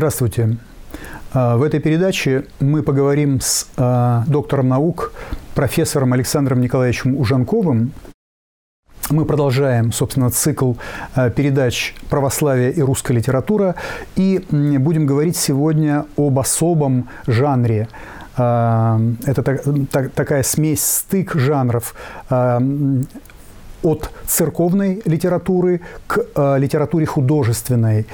Здравствуйте. В этой передаче мы поговорим с доктором наук, профессором Александром Николаевичем Ужанковым. Мы продолжаем, собственно, цикл передач «Православие и русская литература» и будем говорить сегодня об особом жанре. Это такая смесь, стык жанров от церковной литературы к литературе художественной.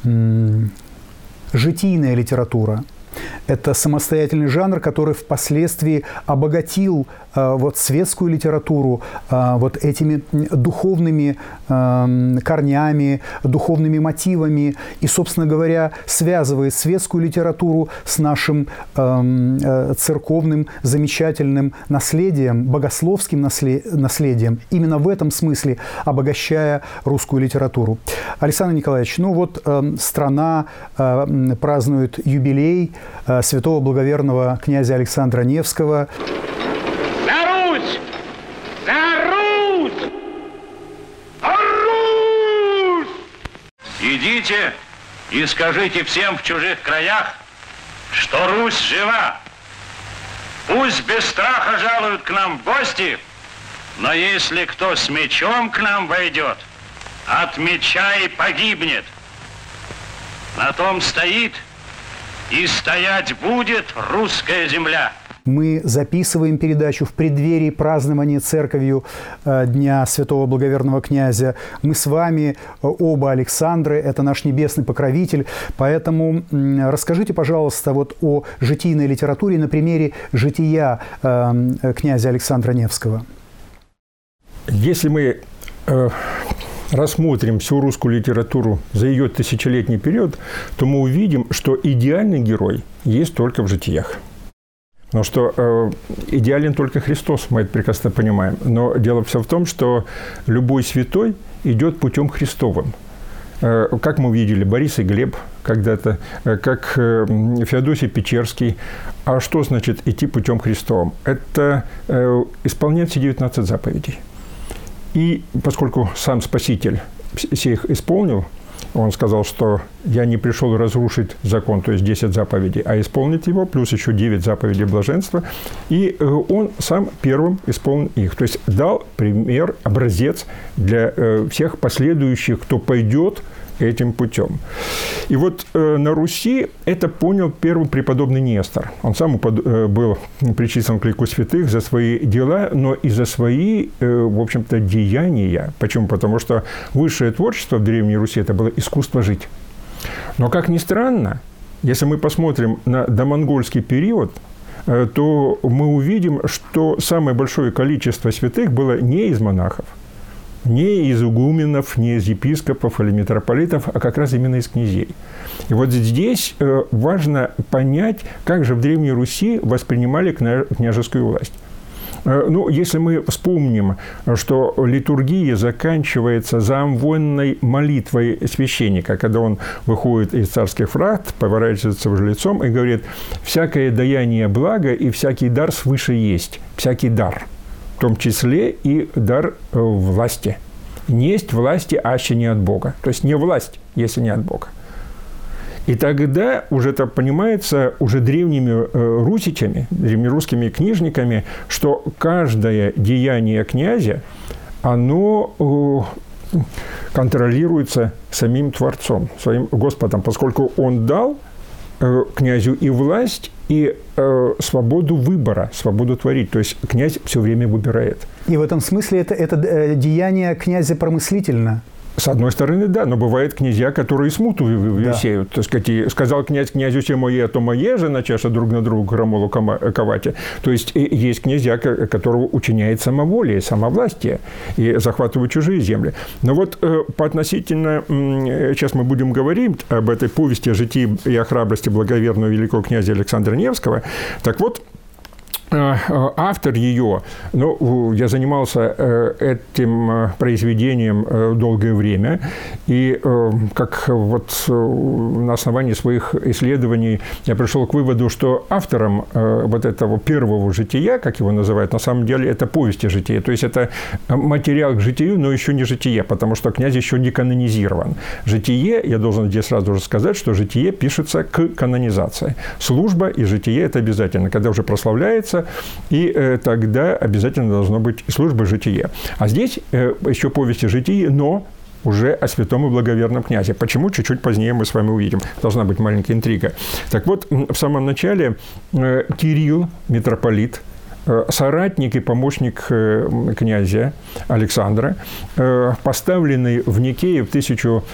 Житийная литература – это самостоятельный жанр, который впоследствии обогатил светскую литературу этими духовными корнями, духовными мотивами и, собственно говоря, связывает светскую литературу с нашим церковным замечательным наследием, богословским наследием, именно в этом смысле обогащая русскую литературу. Александр Николаевич, страна празднует юбилей святого благоверного князя Александра Невского. За Русь! За Русь! За Русь! Идите и скажите всем в чужих краях, что Русь жива. Пусть без страха жалуют к нам в гости, но если кто с мечом к нам войдет, от меча и погибнет. На том стоит и стоять будет русская земля. Мы записываем передачу в преддверии празднования церковью Дня Святого Благоверного Князя. Мы с вами оба Александры, это наш небесный покровитель. Поэтому расскажите, пожалуйста, о житийной литературе на примере жития князя Александра Невского. Если мы рассмотрим всю русскую литературу за ее тысячелетний период, то мы увидим, что идеальный герой есть только в житиях. Потому что идеален только Христос, мы это прекрасно понимаем. Но дело все в том, что любой святой идет путем Христовым. Как мы увидели, Борис и Глеб когда-то, как Феодосий Печерский. А что значит идти путем Христовым? Это исполнять все 19 заповедей. И поскольку сам Спаситель всех исполнил, он сказал, что «я не пришел разрушить закон», то есть 10 заповедей, а исполнить его, плюс еще 9 заповедей блаженства. И он сам первым исполнил их. То есть дал пример, образец для всех последующих, кто пойдет этим путем. И на Руси это понял первый преподобный Нестор. Он сам был причислен к лику святых за свои дела, но и за свои, в общем-то, деяния. Почему? Потому что высшее творчество в Древней Руси – это было искусство жить. Но, как ни странно, если мы посмотрим на домонгольский период, то мы увидим, что самое большое количество святых было не из монахов, не из игуменов, не из епископов или митрополитов, а как раз именно из князей. И здесь важно понять, как же в Древней Руси воспринимали княжескую власть. Если мы вспомним, что литургия заканчивается заамвонной молитвой священника, когда он выходит из царских врат, поворачивается уже лицом и говорит: «Всякое даяние блага и всякий дар свыше есть». Всякий дар. В том числе и дар власти. Несть власти, аще не от Бога. То есть не власть, если не от Бога. И тогда уже это понимается уже древними русичами, древнерусскими книжниками, что каждое деяние князя, оно контролируется самим Творцом, своим Господом, поскольку он дал князю и власть, и свободу выбора, свободу творить. То есть князь все время выбирает. И в этом смысле это деяние князя промыслительно. С одной стороны, да, но бывают князья, которые смуту сеют. Так сказать, сказал князь князю «се мое, то мое же, начаша друг на друга громолу ковати». То есть есть князья, которого учиняет самоволие, самовластие и захватывают чужие земли. Но по относительно, сейчас мы будем говорить об этой повести о житии и о храбрости благоверного великого князя Александра Невского. Так автор ее, ну, я занимался этим произведением долгое время, и как вот на основании своих исследований я пришел к выводу, что автором вот этого первого жития, как его называют, на самом деле это повести жития, то есть это материал к житию, но еще не житие, потому что князь еще не канонизирован. Житие, я должен здесь сразу же сказать, что житие пишется к канонизации. Служба и житие – это обязательно, когда уже прославляется, и тогда обязательно должно быть служба житие. А здесь еще повести житие, но уже о святом и благоверном князе. Почему? Чуть-чуть позднее мы с вами увидим. Должна быть маленькая интрига. Так вот, в самом начале Кирилл, митрополит, соратник и помощник князя Александра, поставленный в Никее в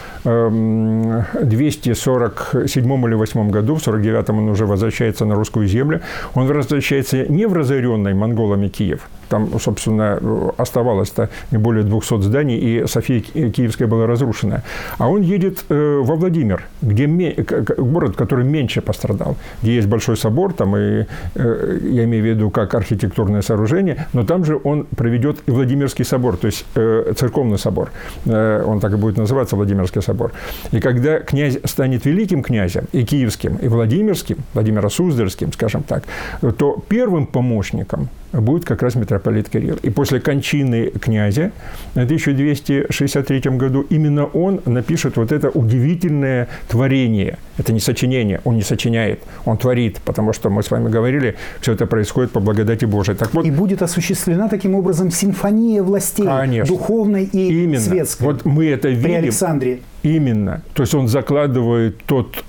1247 или 8 году, в 49-м он уже возвращается на русскую землю. Он возвращается не в разоренный монголами Киев, там, собственно, оставалось-то не более 200 зданий, и София Киевская была разрушена. А он едет во Владимир, где город, который меньше пострадал, где есть большой собор, там и, я имею в виду, как архитектурное сооружение, но там же он проведет и Владимирский собор, то есть церковный собор. Он так и будет называться, Владимирский собор. И когда князь станет великим князем, и киевским, и Владимирским, Владимиро-Суздальским, скажем так, то первым помощником будет как раз митрополит Кирилл. И после кончины князя в 1263 году именно он напишет вот это удивительное творение. Это не сочинение, он не сочиняет, он творит, потому что мы с вами говорили, все это происходит по благодати Божией. Так вот, и будет осуществлена таким образом симфония властей, конечно, духовной и именно светской. Вот мы это видим. При Александре. Именно. То есть он закладывает тот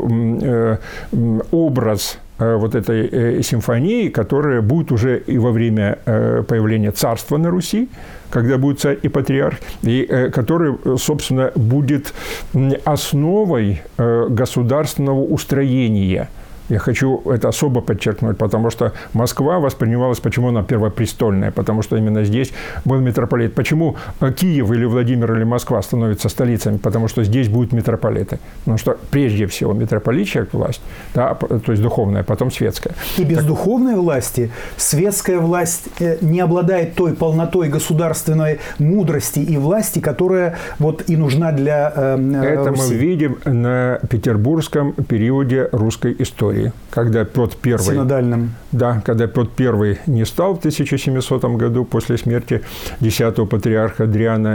образ вот этой симфонии, которая будет уже и во время появления царства на Руси, когда будет царь и патриарх, и который, собственно, будет основой государственного устроения. Я хочу это особо подчеркнуть, потому что Москва воспринималась, почему она первопрестольная, потому что именно здесь был митрополит. Почему Киев или Владимир или Москва становятся столицами? Потому что здесь будут митрополиты. Потому что прежде всего митрополичья власть, да, то есть духовная, потом светская. И без духовной власти светская власть не обладает той полнотой государственной мудрости и власти, которая вот и нужна для это Руси. Мы видим на петербургском периоде русской истории. Когда Петр I, синодальным. Да, когда Петр I не стал в 1700 году после смерти 10-го патриарха Адриана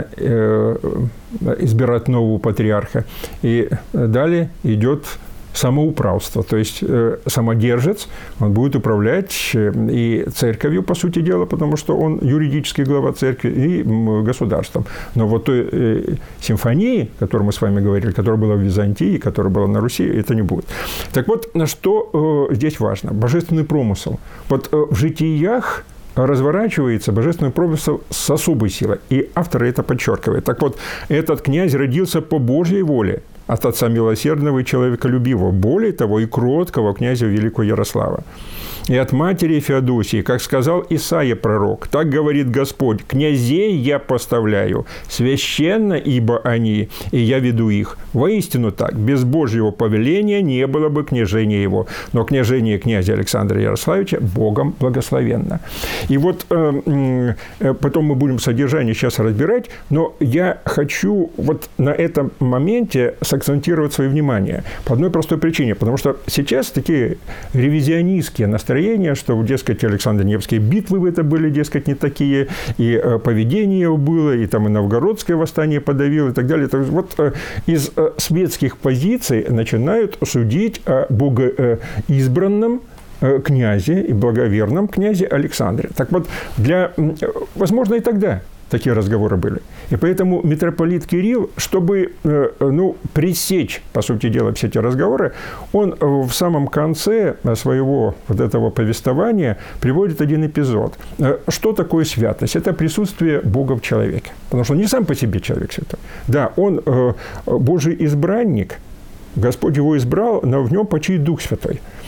избирать нового патриарха. И далее идет самоуправство, то есть самодержец, он будет управлять и церковью, по сути дела, потому что он юридический глава церкви, и государством. Но вот той симфонии, о которой мы с вами говорили, которая была в Византии, которая была на Руси, это не будет. Так вот, что здесь важно? Божественный промысел. Вот в житиях разворачивается божественный промысел с особой силой, и автор это подчеркивает. Так вот, этот князь родился по Божьей воле от отца милосердного и человеколюбивого, более того, и кроткого князя великого Ярослава. И от матери Феодосии, как сказал Исаия пророк, так говорит Господь: «Князей я поставляю, священно, ибо они, и я веду их». Воистину так, без Божьего повеления не было бы княжения его, но княжение князя Александра Ярославича Богом благословенно. И вот потом мы будем содержание сейчас разбирать, но я хочу вот на этом моменте сакцентировать свое внимание по одной простой причине, потому что сейчас такие ревизионистские настроения, что, дескать, Александр Невские битвы это были, дескать, не такие, и поведение его было, и там и новгородское восстание подавило, и так далее. То есть вот из светских позиций начинают судить о богоизбранном князе и благоверном князе Александре. Так вот, возможно, и тогда такие разговоры были. И поэтому митрополит Кирилл, чтобы пресечь, по сути дела, все эти разговоры, он в самом конце своего вот этого повествования приводит один эпизод. Что такое святость? Это присутствие Бога в человеке. Потому что он не сам по себе человек святой. Да, он Божий избранник, Господь его избрал, но в нем почиет Дух Святой.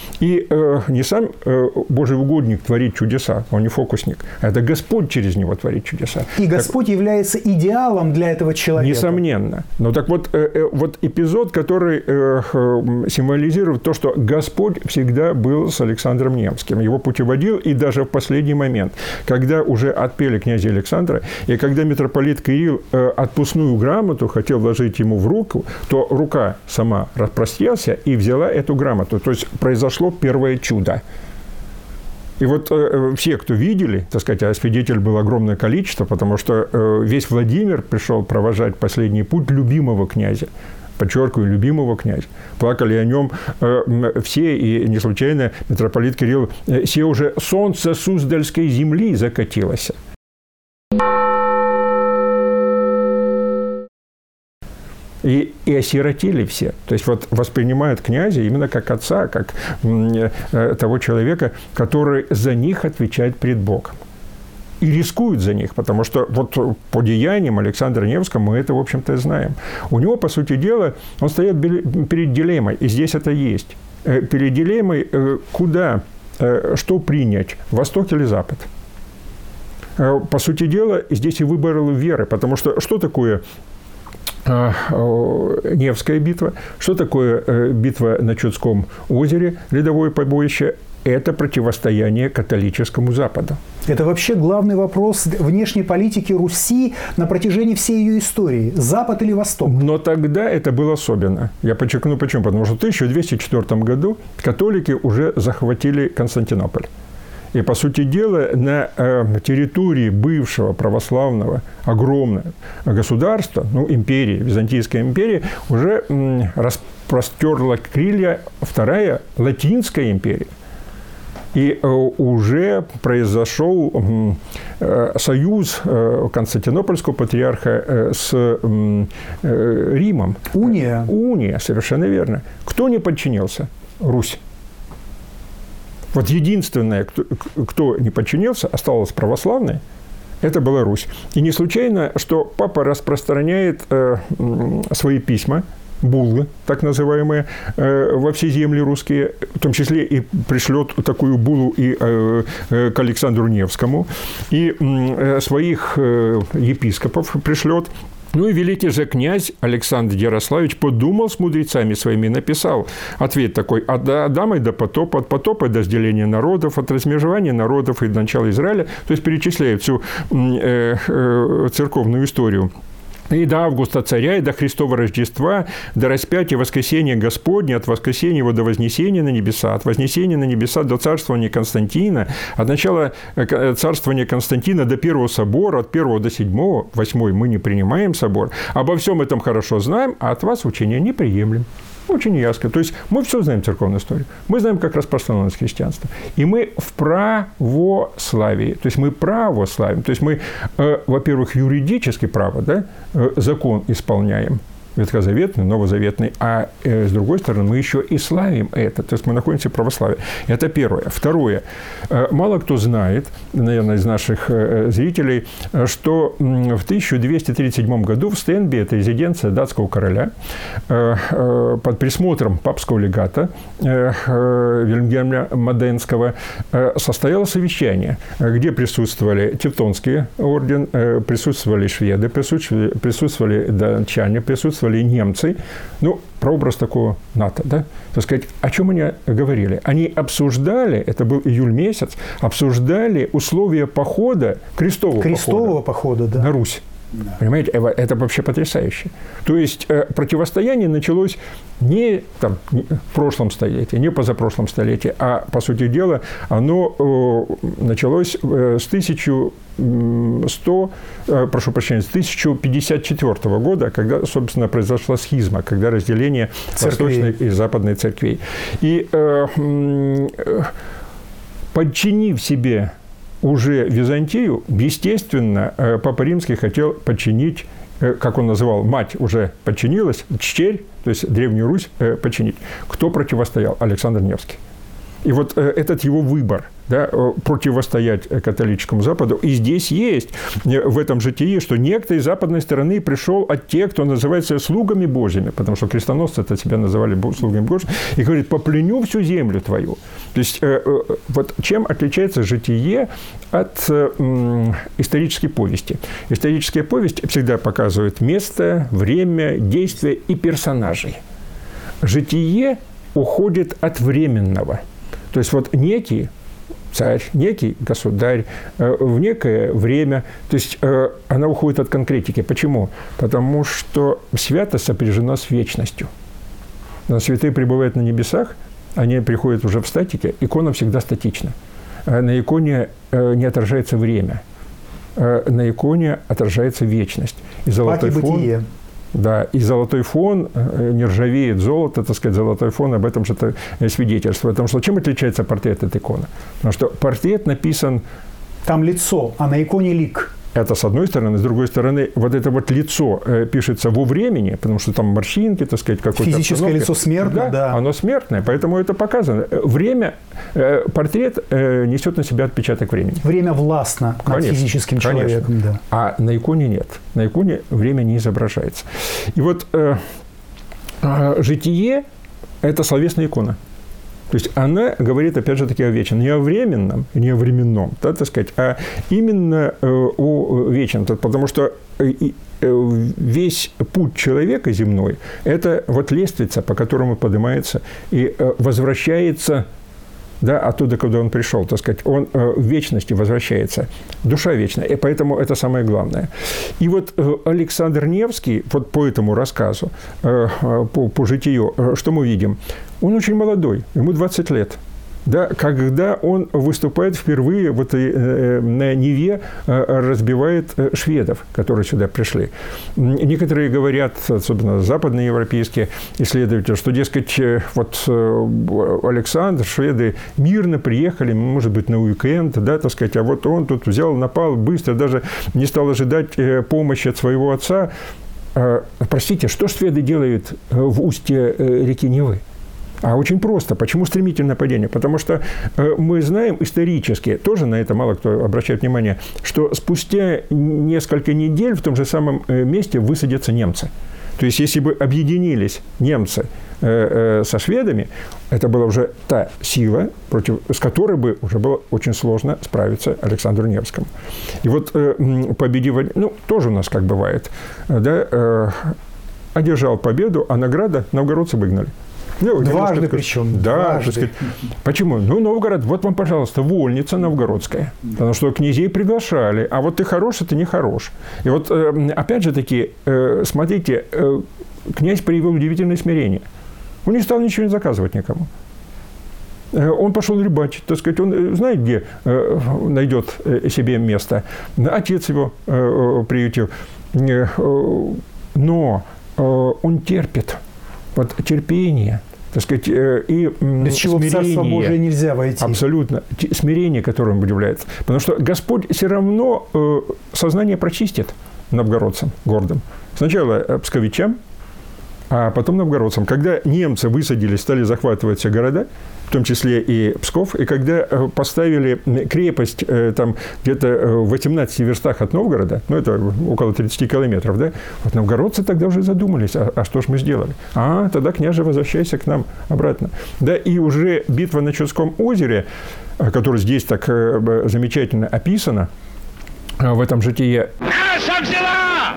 И не сам Божий угодник творит чудеса, он не фокусник, а это Господь через него творит чудеса. И Господь является идеалом для этого человека. Несомненно. Но так вот, вот эпизод, который символизирует то, что Господь всегда был с Александром Невским, его путеводил, и даже в последний момент, когда уже отпели князя Александра, и когда митрополит Кирилл отпускную грамоту хотел вложить ему в руку, то рука сама распростерся и взяла эту грамоту. То есть произошло первое чудо. И вот все, кто видели, так сказать, а свидетелей было огромное количество, потому что весь Владимир пришел провожать последний путь любимого князя. Подчеркиваю, любимого князя. Плакали о нем все, и не случайно митрополит Кирилл, «Се уже солнце Суздальской земли закатилось». И осиротели все. То есть вот воспринимают князя именно как отца, как того человека, который за них отвечает пред Богом. И рискуют за них, потому что вот по деяниям Александра Невского мы это, в общем-то, знаем. У него, по сути дела, он стоит перед дилеммой, и здесь это есть. Перед дилеммой, куда, что принять, Восток или Запад. По сути дела, здесь и выбор веры, потому что такое Невская битва, что такое битва на Чудском озере, ледовое побоище? Это противостояние католическому Западу. Это вообще главный вопрос внешней политики Руси на протяжении всей ее истории. Запад или Восток? Но тогда это было особенно. Я подчеркну почему. Потому что в 1204 году католики уже захватили Константинополь. И, по сути дела, на территории бывшего православного огромного государства, империи, Византийской империи, уже распростерла крылья вторая Латинская империя. И уже произошел союз Константинопольского патриарха с Римом. Уния. Уния, совершенно верно. Кто не подчинился? Русь. Вот единственное, кто не подчинился, осталась православной, это была Русь. И не случайно, что папа распространяет свои письма, буллы, так называемые, во все земли русские, в том числе и пришлет такую буллу и к Александру Невскому, и своих епископов пришлет. Ну и великий же князь Александр Ярославич подумал с мудрецами своими, написал ответ такой: «От Адама и до потопа, от потопа до разделения народов, от размежевания народов и до начала Израиля». То есть перечисляет всю церковную историю. И до Августа царя, и до Христова Рождества, до распятия воскресения Господня, от воскресения его до вознесения на небеса, от вознесения на небеса до царствования Константина, от начала царствования Константина до первого собора, от первого до седьмого, восьмой мы не принимаем собор, обо всем этом хорошо знаем, а от вас учения не приемлем. Очень ясно. То есть мы все знаем церковную историю. Мы знаем, как распространилось христианство. И мы в православии. То есть мы православим. То есть мы, во-первых, юридически право, да, закон исполняем. Ветхозаветный, новозаветный, а с другой стороны мы еще и славим это, то есть мы находимся в православии. Это первое. Второе. Мало кто знает, наверное, из наших зрителей, что в 1237 году в Стенби, это резиденция датского короля, под присмотром папского легата Вильгельма Моденского состоялось совещание, где присутствовали Тевтонский орден, присутствовали шведы, присутствовали датчане, присутствовали немцы, прообраз такого НАТО, да, так сказать, о чем они говорили? Они обсуждали, это был июль месяц, обсуждали условия похода, крестового похода да. на Русь. Да. Понимаете, это вообще потрясающе. То есть противостояние началось не в прошлом столетии, не позапрошлом столетии, а, по сути дела, оно началось с 1054 года, когда, собственно, произошла схизма, когда разделение восточной и западной церквей. И подчинив себе уже Византию, естественно, Папа Римский хотел подчинить, как он называл, мать уже подчинилась, чтель, то есть Древнюю Русь подчинить. Кто противостоял? Александр Невский. И вот этот его выбор, да, противостоять католическому Западу. И здесь есть в этом житии, что некто из западной стороны пришел от тех, кто называется слугами Божьими, потому что крестоносцы-то себя называли слугами Божьими, и говорит: попленю всю землю твою. То есть вот чем отличается житие от исторической повести? Историческая повесть всегда показывает место, время, действие и персонажей. Житие уходит от временного. То есть вот некий царь, некий государь в некое время, то есть она уходит от конкретики. Почему? Потому что святость сопряжена с вечностью. Но святые пребывают на небесах, они приходят уже в статике, икона всегда статична. На иконе не отражается время, на иконе отражается вечность. И золотой фон, да, и золотой фон не ржавеет золото, так сказать, золотой фон об этом же свидетельствует. Потому что чем отличается портрет от иконы? Потому что портрет написан... Там лицо, а на иконе лик. Это с одной стороны. С другой стороны, вот это вот лицо пишется во времени, потому что там морщинки, так сказать, какое-то... Физическое лицо смертное, да. Оно смертное, поэтому это показано. Время, портрет несет на себя отпечаток времени. Время властно над физическим человеком, да. А на иконе нет. На иконе время не изображается. И вот житие – это словесная икона. То есть она говорит, опять же таки, о вечном. Не о временном, не о временном, да, так сказать, а именно о вечном. Потому что весь путь человека земной – это вот лестница, по которому поднимается и возвращается, да, оттуда, куда он пришел, так сказать. Он в вечности возвращается. Душа вечная. И поэтому это самое главное. И вот Александр Невский, вот по этому рассказу, по житию, что мы видим? Он очень молодой, ему 20 лет. Да, когда он выступает впервые вот на Неве, разбивает шведов, которые сюда пришли. Некоторые говорят, особенно западноевропейские исследователи, что, дескать, вот Александр, шведы мирно приехали, может быть, на уикенд, да, так сказать, а вот он тут взял, напал быстро, даже не стал ожидать помощи от своего отца. Простите, что шведы делают в устье реки Невы? А очень просто. Почему стремительное падение? Потому что мы знаем исторически, тоже на это мало кто обращает внимание, что спустя несколько недель в том же самом месте высадятся немцы. То есть, если бы объединились немцы со шведами, это была уже та сила, с которой бы уже было очень сложно справиться Александру Невскому. И вот победив, ну, тоже у нас как бывает, да, одержал победу, а награда новгородцы выгнали. Ну, дважды причем. Да, дважды. Сказать, почему? Ну, Новгород, вот вам, пожалуйста, вольница новгородская. Потому что князей приглашали, а вот ты хорош, а ты не хорош. И вот, опять же таки, смотрите, князь проявил удивительное смирение. Он не стал ничего не заказывать никому. Он пошел рыбачить, так сказать, он знает, где найдет себе место. Отец его приютил. Но он терпит. Вот терпение, так сказать, и без чего в Царство Божие нельзя войти. Абсолютно. Смирение, которое он является. Потому что Господь все равно сознание прочистит новгородцам гордым. Сначала псковичам, а потом новгородцам. Когда немцы высадились, стали захватывать все города, в том числе и Псков, и когда поставили крепость там где-то в 18 верстах от Новгорода, ну, это около 30 километров, да, вот новгородцы тогда уже задумались, а что ж мы сделали? Тогда, княже, возвращайся к нам обратно. Да, и уже битва на Чудском озере, которая здесь так замечательно описана в этом житие. Наша взяла!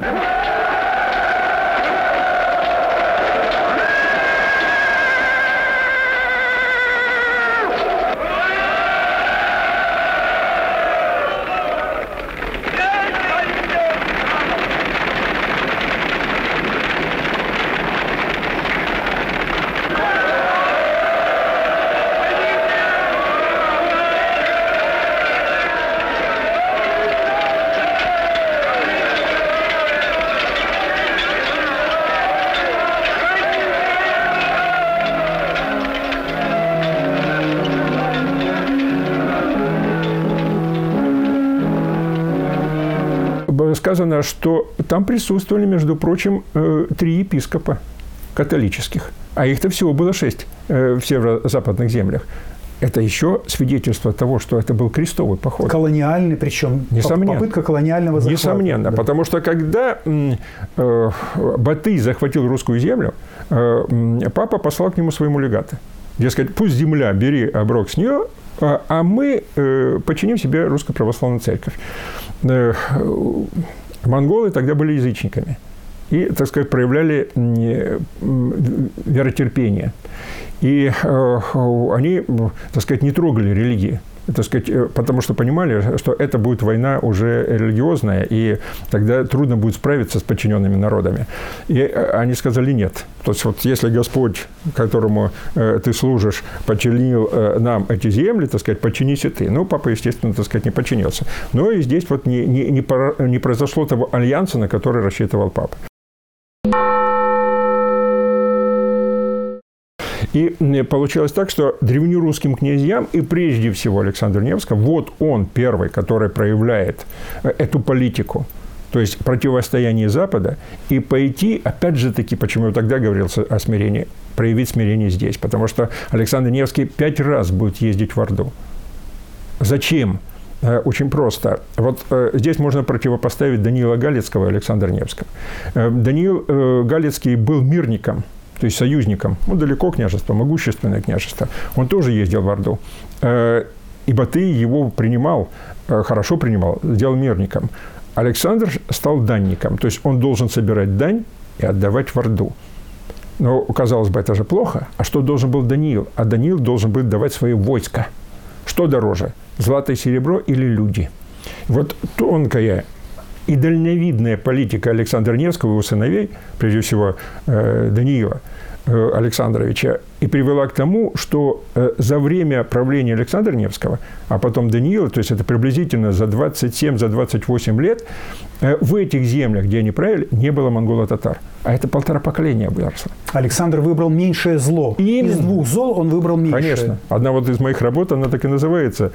Сказано, что там присутствовали, между прочим, 3 епископа католических. А их-то всего было 6 в северо-западных землях. это еще свидетельство того, что это был крестовый поход. Колониальный, причем попытка колониального захвата. Несомненно, да. Потому что когда Батый захватил русскую землю, папа послал к нему своему легата. Дескать, пусть земля, бери оброк с нее, а мы подчиним себе Русскую Православную Церковь. Монголы тогда были язычниками и, так сказать, проявляли веротерпение. И они, так сказать, не трогали религии, так сказать, потому что понимали, что это будет война уже религиозная, и тогда трудно будет справиться с подчиненными народами. И они сказали нет. То есть, вот если Господь, которому ты служишь, подчинил нам эти земли, так сказать, подчинись и ты. Ну, папа, естественно, так сказать, не подчинился. Но и здесь вот не произошло того альянса, на который рассчитывал папа. И получилось так, что древнерусским князьям, и прежде всего Александру Невскому, вот он первый, который проявляет эту политику, то есть противостояние Запада, и пойти, опять же таки, почему я тогда говорил о смирении, проявить смирение здесь. Потому что Александр Невский 5 раз будет ездить в Орду. Зачем? Очень просто. Вот здесь можно противопоставить Даниила Галицкого и Александра Невского. Даниил Галицкий был мирником, то есть союзником. Он далеко княжество, могущественное княжество. Он тоже ездил в Орду. И Батый его принимал, хорошо принимал, сделал мирником. Александр стал данником. То есть он должен собирать дань и отдавать в Орду. Но, казалось бы, это же плохо. А что должен был Даниил? А Даниил должен был давать свои войска. Что дороже? Злато и серебро или люди? Вот тонкая и дальновидная политика Александра Невского и его сыновей, прежде всего Даниила Александровича, и привела к тому, что за время правления Александра Невского, а потом Даниила, то есть это приблизительно за 27-28 лет, в этих землях, где они правили, не было монголо-татар. А это 1,5 поколения выросло. Александр выбрал меньшее зло. Именно. Из 2 зол он выбрал меньшее. Конечно. Одна вот из моих работ, она так и называется.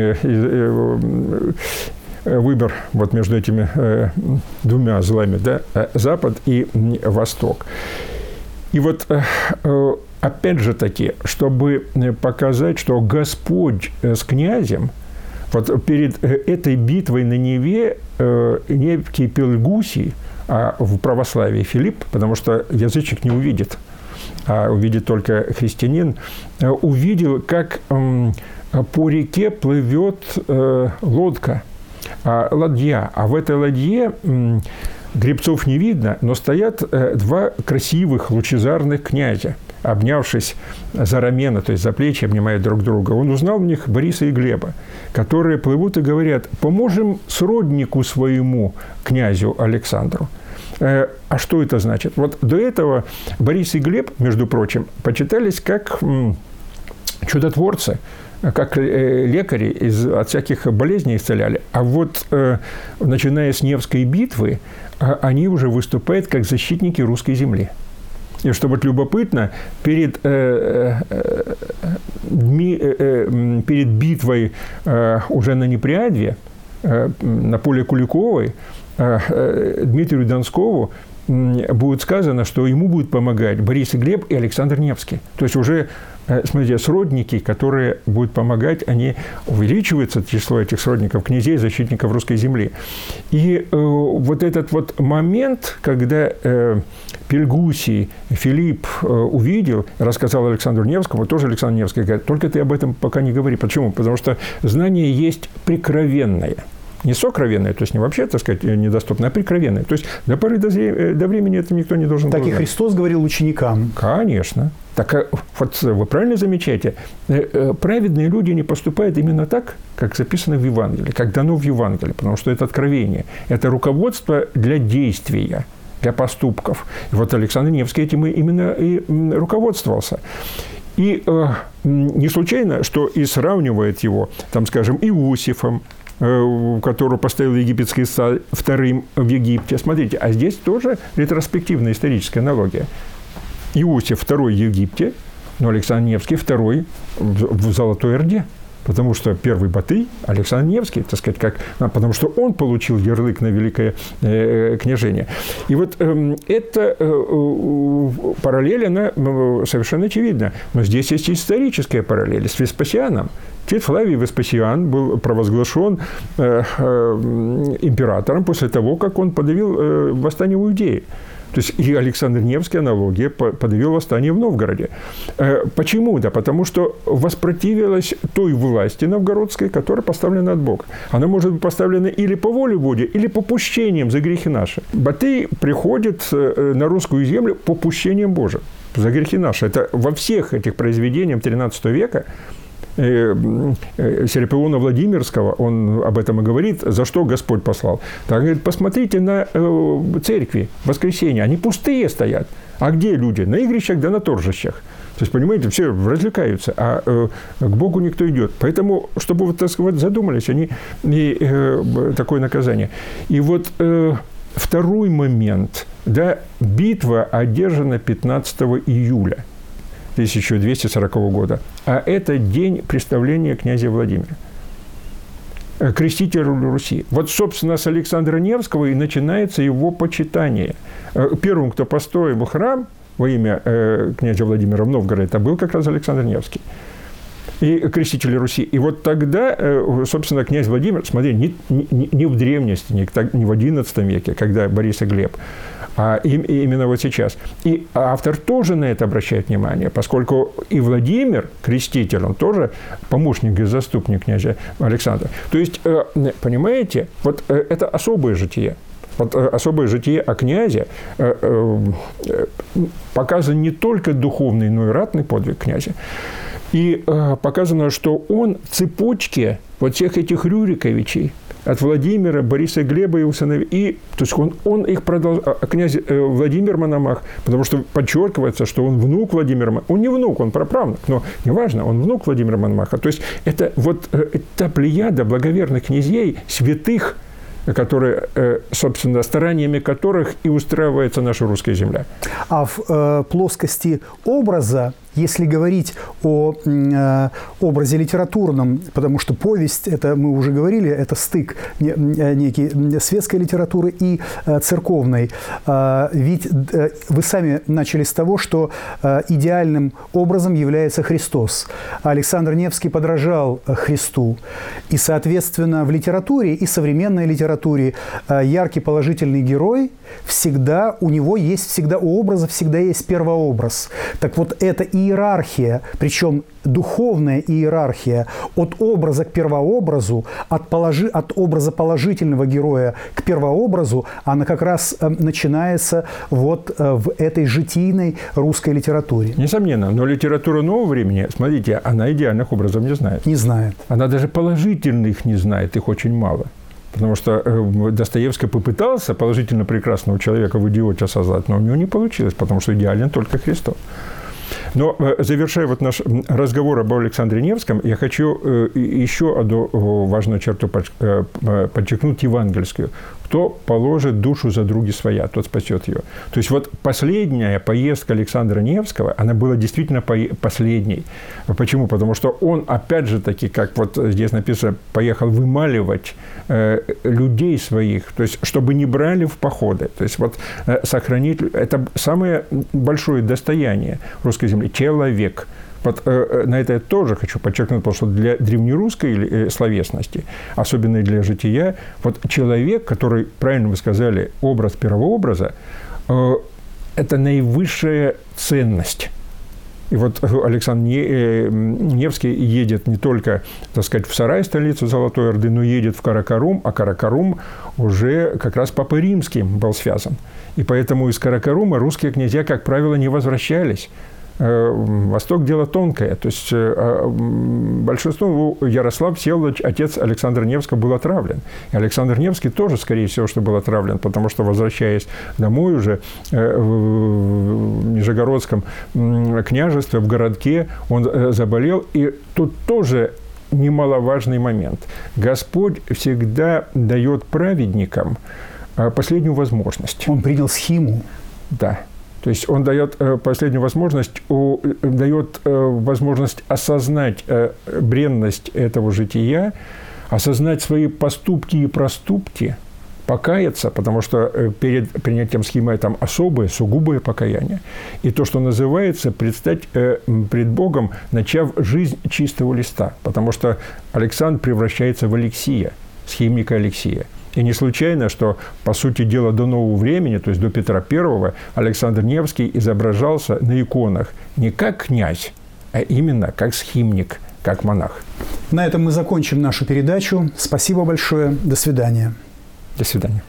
Выбор вот между этими 2 злами, да, Запад и Восток. И вот опять же таки, чтобы показать, что Господь с князем, вот перед этой битвой на Неве некий Пелгусий, а в православии Филипп, потому что язычник не увидит, а увидит только христианин, увидел, как по реке плывет лодка, ладья, а в этой ладье гребцов не видно, но стоят 2 красивых лучезарных князя, обнявшись за рамена, то есть за плечи, обнимают друг друга. Он узнал в них Бориса и Глеба, которые плывут и говорят: «Поможем сроднику своему, князю Александру». А что это значит? Вот до этого Борис и Глеб, между прочим, почитались как чудотворцы, как лекари от всяких болезней исцеляли. А вот начиная с Невской битвы, они уже выступают как защитники русской земли. И что вот любопытно, перед битвой уже на Непрядве, на поле Куликовой, Дмитрию Донскову будет сказано, что ему будут помогать Борис и Глеб и Александр Невский. То есть уже, смотрите, сродники, которые будут помогать, они увеличиваются, число этих сродников, князей, защитников русской земли. И вот этот вот момент, когда Пелгусий Филипп увидел, рассказал Александру Невскому, тоже Александр Невский говорит: только ты об этом пока не говори. Почему? Потому что знание есть прикровенное. Не сокровенное, то есть не вообще, так сказать, недоступное, а прикровенное. То есть до поры до времени это никто не должен был знать. Так и Христос говорил ученикам. Конечно. Так вот вы правильно замечаете, праведные люди не поступают именно так, как записано в Евангелии, как дано в Евангелии, потому что это откровение, это руководство для действия, для поступков. И вот Александр Невский этим именно и руководствовался. И не случайно, что и сравнивает его, там, скажем, Иосифом, которого поставил египетский царь вторым в Египте. Смотрите, а здесь тоже ретроспективная историческая аналогия. Иосиф второй в Египте, но Александр Невский второй в Золотой Орде. Потому что первый Батый, Александр Невский, так сказать, потому что он получил ярлык на великое княжение. И вот эта параллель, она совершенно очевидна. Но здесь есть историческая параллель с Веспасианом. Тит Флавий Веспасиан был провозглашен императором после того, как он подавил восстание в Иудее. То есть и Александр Невский, аналогия, подавил восстание в Новгороде. Почему? Да потому что воспротивилась той власти новгородской, которая поставлена от Бога. Она может быть поставлена или по воле Божьей, или попущением за грехи наши. Батый приходит на русскую землю попущением Божьим за грехи наши. Это во всех этих произведениях XIII века Серапиона Владимирского, он об этом и говорит, за что Господь послал. Так говорит, посмотрите на церкви воскресенья, они пустые стоят. А где люди? На игрищах да на торжищах. То есть, понимаете, все развлекаются, а к Богу никто идет. Поэтому, чтобы вот, так сказать, задумались, они такое наказание. И вот второй момент, да, битва одержана 15 июля 1240 года. А это день представления князя Владимира, крестителя Руси. Вот, собственно, с Александра Невского и начинается его почитание. Первым, кто построил храм во имя князя Владимира в Новгороде, это был как раз Александр Невский. И крестители Руси. И вот тогда, собственно, князь Владимир, смотри, не в древности, не в XI веке, когда Борис и Глеб, а именно вот сейчас. И автор тоже на это обращает внимание, поскольку и Владимир, креститель, он тоже помощник и заступник князя Александра. То есть, понимаете, вот это особое житие. Вот особое житие о князе показан не только духовный, но и ратный подвиг князя. И показано, что он в цепочке вот всех этих Рюриковичей, от Владимира, Бориса Глеба и его сыновей. И, то есть он их продолжал, князь Владимир Мономах, потому что подчеркивается, что он внук Владимира Мономаха. Он не внук, он праправнук, но неважно, он внук Владимира Мономаха. То есть это вот та плеяда благоверных князей, святых, которые, собственно, стараниями которых и устраивается наша русская земля. А в плоскости образа, если говорить о образе литературном, потому что повесть, это мы уже говорили, это стык некий светской литературы и церковной. Ведь вы сами начали с того, что идеальным образом является Христос. Александр Невский подражал Христу. И, соответственно, в литературе и современной литературе яркий положительный герой всегда, у него есть всегда, у образа всегда есть первообраз. Так вот, это иерархия, причем духовная иерархия от образа к первообразу, от образа положительного героя к первообразу, она как раз начинается вот в этой житийной русской литературе. Несомненно, но литература нового времени, смотрите, она идеальных образов не знает. Не знает. Она даже положительных не знает, их очень мало. Потому что Достоевский попытался положительно прекрасного человека в «Идиоте» создать, но у него не получилось, потому что идеален только Христос. Но, завершая вот наш разговор об Александре Невском, я хочу еще одну важную черту подчеркнуть, евангельскую. Кто положит душу за други своя, тот спасет ее. То есть, вот последняя поездка Александра Невского, она была действительно последней. Почему? Потому что он, опять же таки, как вот здесь написано, поехал вымаливать людей своих, то есть, чтобы не брали в походы. То есть, вот сохранить... Это самое большое достояние русской земли – человек. Вот на это я тоже хочу подчеркнуть, потому что для древнерусской словесности, особенно и для жития, вот человек, который, правильно вы сказали, образ первообраза, это наивысшая ценность. И вот Александр Невский едет не только, так сказать, в Сарай, столицу Золотой Орды, но едет в Каракарум, а Каракарум уже как раз Папой Римским был связан. И поэтому из Каракарума русские князья, как правило, не возвращались. Восток – дело тонкое. То есть, большинство Ярослав Всеволодович, отец Александра Невского, был отравлен. И Александр Невский тоже, скорее всего, что был отравлен, потому что, возвращаясь домой уже в Нижегородском княжестве, в городке, он заболел. И тут тоже немаловажный момент. Господь всегда дает праведникам последнюю возможность. Он принял схиму. Да. То есть он дает последнюю возможность, дает возможность осознать бренность этого жития, осознать свои поступки и проступки, покаяться, потому что перед принятием схемы там особое, сугубое покаяние. И то, что называется, предстать пред Богом, начав жизнь чистого листа. Потому что Александр превращается в Алексия, схимника Алексия. И не случайно, что, по сути дела, до нового времени, то есть до Петра I, Александр Невский изображался на иконах не как князь, а именно как схимник, как монах. На этом мы закончим нашу передачу. Спасибо большое. До свидания. До свидания.